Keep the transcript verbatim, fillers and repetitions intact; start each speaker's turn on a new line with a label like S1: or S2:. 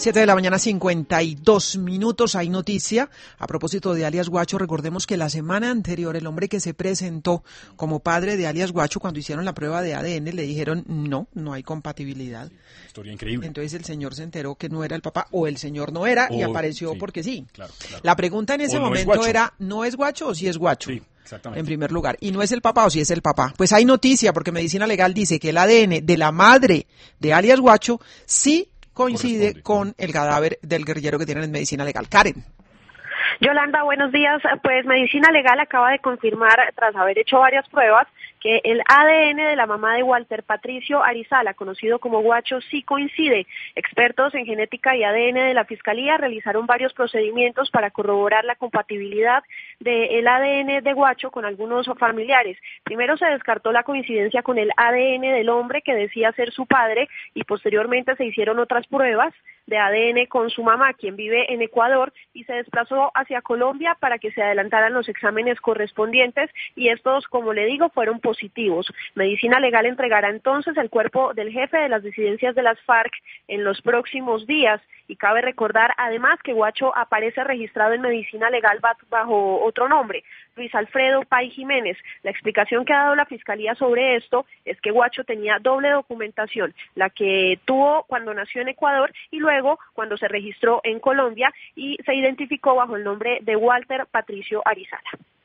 S1: Siete de la mañana, cincuenta y dos minutos. Hay noticia a propósito de alias Guacho. Recordemos que la semana anterior el hombre que se presentó como padre de alias Guacho, cuando hicieron la prueba de A D N, le dijeron no, no hay compatibilidad.
S2: Sí, historia increíble.
S1: Entonces el señor se enteró que no era el papá, o el señor no era,
S2: O,
S1: y apareció
S2: sí,
S1: porque sí.
S2: Claro, claro.
S1: La pregunta en ese
S2: O no es
S1: momento
S2: Guacho.
S1: era, ¿no es Guacho o sí es Guacho?
S2: Sí, exactamente.
S1: En primer lugar. ¿Y no es el papá o sí es el papá? Pues hay noticia, porque Medicina Legal dice que el A D N de la madre de alias Guacho sí coincide con el cadáver del guerrillero que tienen en Medicina Legal. Karen.
S3: Yolanda, buenos días. Pues Medicina Legal acaba de confirmar, tras haber hecho varias pruebas, que el A D N de la mamá de Walter Patricio Arizala, conocido como Guacho, sí coincide. Expertos en genética y A D N de la Fiscalía realizaron varios procedimientos para corroborar la compatibilidad del A D N de Guacho con algunos familiares. Primero se descartó la coincidencia con el A D N del hombre que decía ser su padre y posteriormente se hicieron otras pruebas de A D N con su mamá, quien vive en Ecuador, y se desplazó hacia Colombia para que se adelantaran los exámenes correspondientes, y estos, como le digo, fueron positivos. Medicina Legal entregará entonces el cuerpo del jefe de las disidencias de las FARC en los próximos días, y cabe recordar además que Guacho aparece registrado en Medicina Legal bajo otro nombre, Luis Alfredo Pay Jiménez. La explicación que ha dado la Fiscalía sobre esto es que Guacho tenía doble documentación, la que tuvo cuando nació en Ecuador y luego Luego, cuando se registró en Colombia y se identificó bajo el nombre de Walter Patricio Arizala.